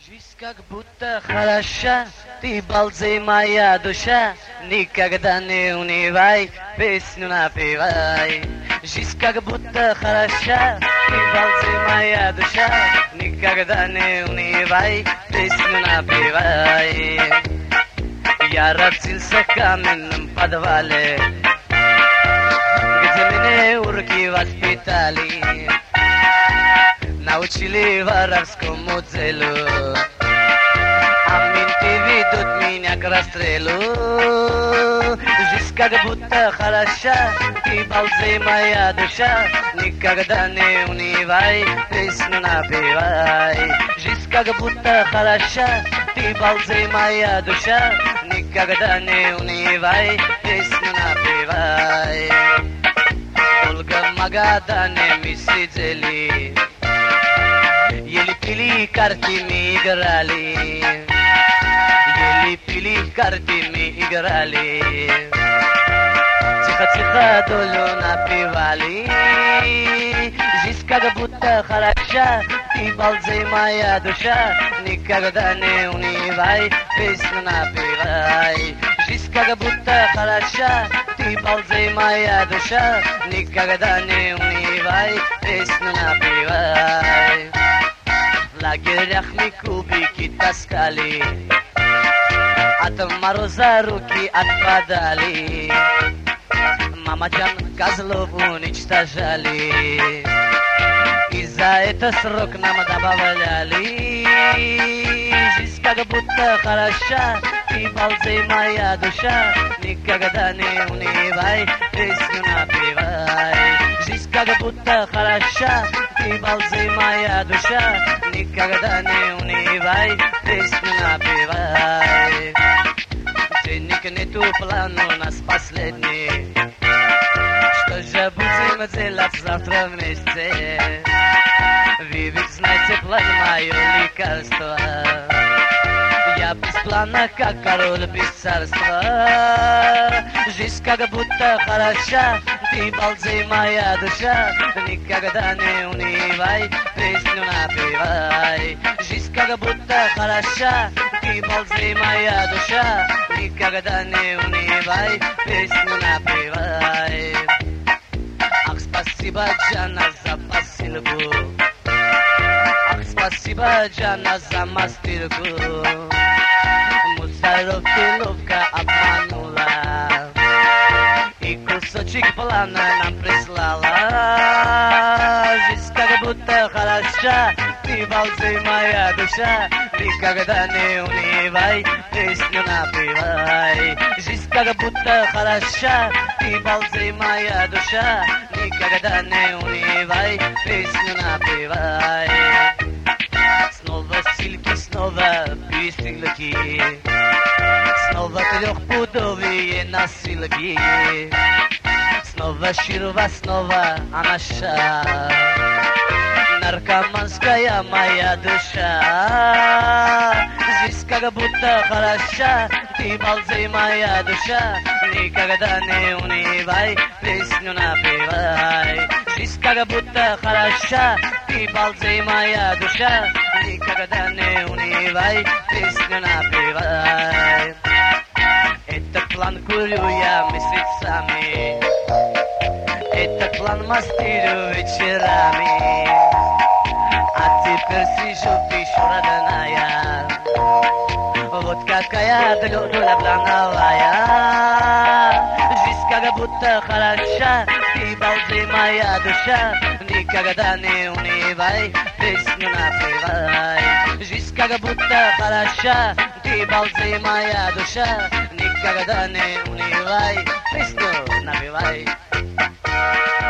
Жизнь как будто хороша, ты балдей моя душа, никогда не унывай, песню напевай. Жизнь как будто хороша, ты балдей моя душа, никогда не унывай, песню напевай. Я родился в каменном подвале, где меня урки воспитали. Научили воровскому делу, а менты ведут меня к расстрелу. Жизнь как будто хороша, ты балдей моя душа, никогда не унывай, песню напевай. Жизнь как будто хороша, ты балдей моя душа, никогда не унывай, песню напевай. Долго в Магадане мы сидели, ели пили, картами играли. Ели пили, картами играли. Тихо-тихо долю напевали. Жизнь как будто хороша, ты балдей моя душа, никогда не унывай, песню напевай. Жизнь как будто хороша, ты балдей моя душа, никогда не унывай, песню напевай. В лагерях мы кубики таскали, от мороза руки отпадали. Мамаджан козлов уничтожали, и за это срок нам добавляли. Жизнь как будто хороша, ты балдей моя душа, никогда не унывай, песню напевай. Жизнь как будто хороша, ты балдей моя душа, никогда не унывай, песню напевай. Денег нету, план у нас последний, что же будем делать завтра вместе? Вы ведь знаете план, мое лекарство. Я без плана, как король без царства. Жизнь как будто хороша, ты балдей моя душа, никогда не унывай, песню напевай. Жизнь как будто хороша, ты балдей моя душа, никогда не унывай, песню напевай. Ах, спасибо, Джана, за посылку. Ах, спасибо, Джана, за мастырку. Мусоров ты ловко обманула, и кусочек плана нам прислала. Жизнь как будто хороша, ты балдей моя душа, никогда не унывай, песню напевай. Жизнь как будто хороша, ты балдей моя душа, никогда не унывай, песню напевай. Снова стильки, снова песенки, снова трехпудовые носилки. Снова Ширва, снова Анаша, наркоманская моя душа. Жизнь как будто хороша, ты балдей моя душа, никогда не унывай, песню напевай. Жизнь как будто хороша, ты балдей моя душа, никогда не унывай, песню напевай. Этот план курю я месяцами, этот план мастерю вечерами, а теперь сижу, пишу, родная. Вот какая доля плановая. Жизнь как будто хороша, ты балдей моя душа, никогда не унывай, песню напевай. Жизнь как будто хороша, ты балдей моя душа, никогда не унывай, песню напевай.